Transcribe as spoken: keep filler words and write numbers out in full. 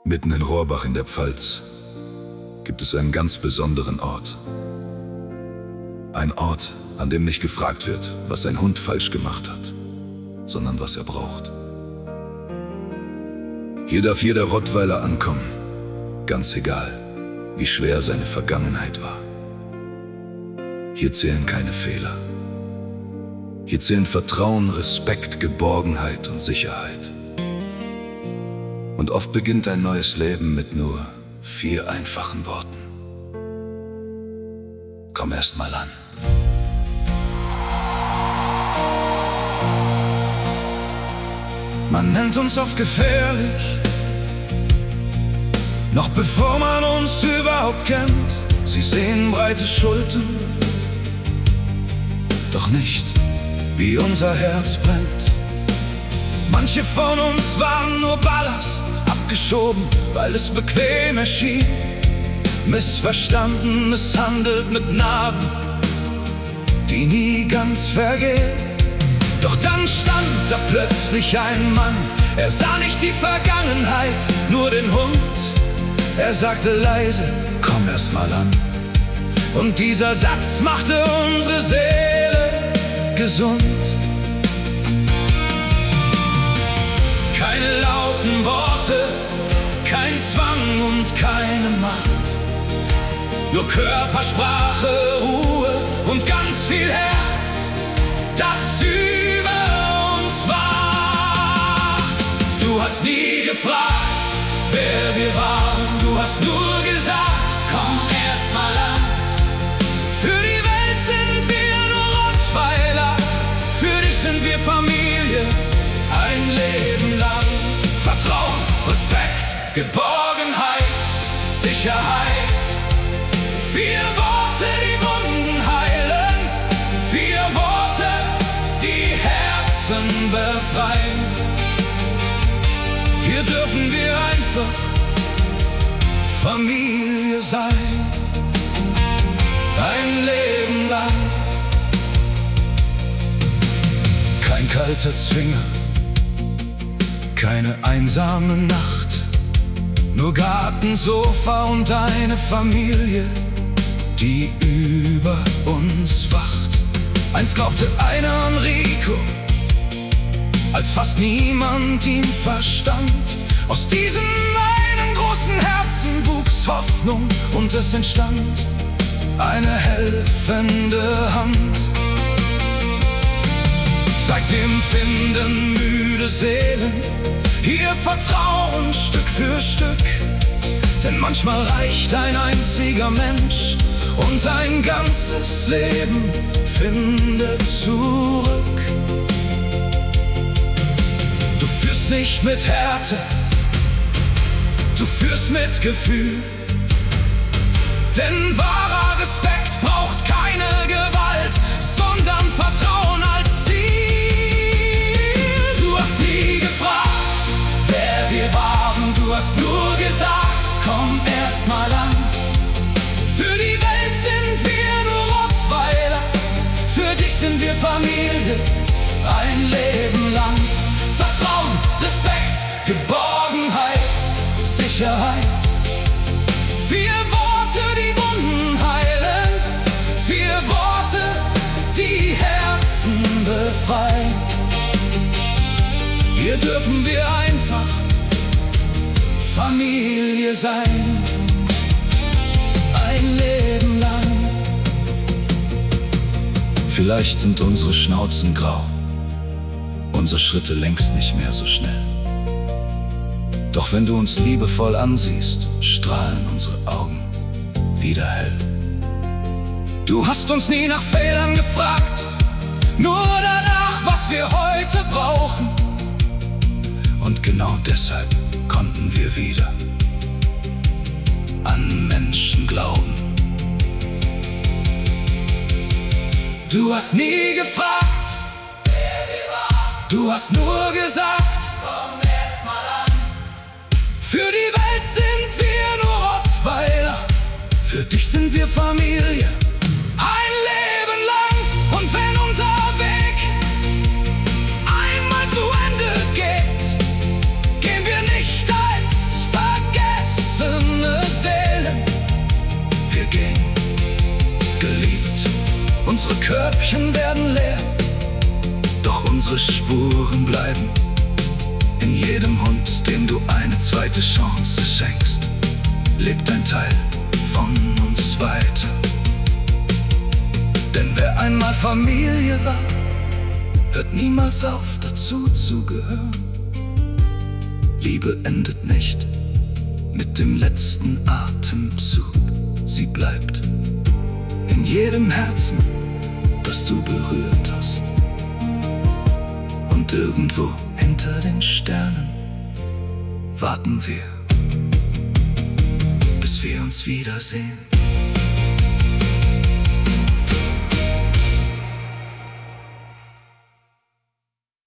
Mitten in Rohrbach in der Pfalz gibt es einen ganz besonderen Ort. Ein Ort, an dem nicht gefragt wird, was ein Hund falsch gemacht hat, sondern was er braucht. Hier darf jeder Rottweiler ankommen, ganz egal, wie schwer seine Vergangenheit war. Hier zählen keine Fehler. Hier zählen Vertrauen, Respekt, Geborgenheit und Sicherheit. Und oft beginnt ein neues Leben mit nur vier einfachen Worten. Komm erst mal an. Man nennt uns oft gefährlich, noch bevor man uns überhaupt kennt. Sie sehen breite Schultern, doch nicht, wie unser Herz brennt. Manche von uns waren nur Ballast, abgeschoben, weil es bequem erschien. Missverstanden, misshandelt mit Narben, die nie ganz vergehen. Doch dann stand da plötzlich ein Mann. Er sah nicht die Vergangenheit, nur den Hund. Er sagte leise, komm erst mal an. Und dieser Satz machte unsere Seele gesund. Keine lauten Worte, kein Zwang und keine Macht. Nur Körpersprache, Ruhe und ganz viel Herz, das über uns wacht. Du hast nie gefragt, wer wir waren. Du hast nur gesagt, komm erst mal an. Für die Welt sind wir nur Rottweiler, für dich sind wir Familie, ein Leben lang. Vertrauen, Respekt, Geborgenheit, Sicherheit. Vier Worte, die Wunden heilen. Vier Worte, die Herzen befreien. Hier dürfen wir einfach Familie sein. Ein Leben lang. Kein kalter Zwinger, keine einsame Nacht. Nur Garten, Sofa und eine Familie, die über uns wacht. Einst glaubte einer an Rico, als fast niemand ihn verstand. Aus diesem einen großen Herzen wuchs Hoffnung und es entstand eine helfende Hand. Seitdem finden müde Seelen hier Vertrauen Stück für Stück. Denn manchmal reicht ein einziger Mensch und ein ganzes Leben findet zurück. Du führst nicht mit Härte, du führst mit Gefühl. Denn wahrer Respekt braucht keine Gewalt, sondern Vertrauen als Ziel. Du hast nie gefragt, wer wir waren. Du hast nur gesagt, komm erst mal an. Für die Welt sind wir nur Rottweiler, für dich sind wir Familie, ein Leben lang. Vertrauen, Respekt, Geborgenheit, Sicherheit. Vier Worte, die Wunden heilen. Vier Worte, die Herzen befreien. Hier dürfen wir einfach Familie sein. Ein Leben lang. Vielleicht sind unsere Schnauzen grau, unsere Schritte längst nicht mehr so schnell. Doch wenn du uns liebevoll ansiehst, strahlen unsere Augen wieder hell. Du hast uns nie nach Fehlern gefragt, nur danach, was wir heute brauchen. Und genau deshalb konnten wir wieder an Menschen glauben. Du hast nie gefragt, wer wir waren. Du hast nur gesagt, komm erst mal an. Für die Welt sind wir nur Rottweiler, für dich sind wir Familie, ein Leben lang. Und wenn unser Weg einmal zu Ende geht, gehen wir nicht als vergessen. Körbchen werden leer, doch unsere Spuren bleiben in jedem Hund, dem du eine zweite Chance schenkst. Lebt ein Teil von uns weiter. Denn wer einmal Familie war, hört niemals auf, dazu zu gehören. Liebe endet nicht mit dem letzten Atemzug. Sie bleibt in jedem Herzen, das du berührt hast. Und irgendwo hinter den Sternen warten wir, bis wir uns wiedersehen.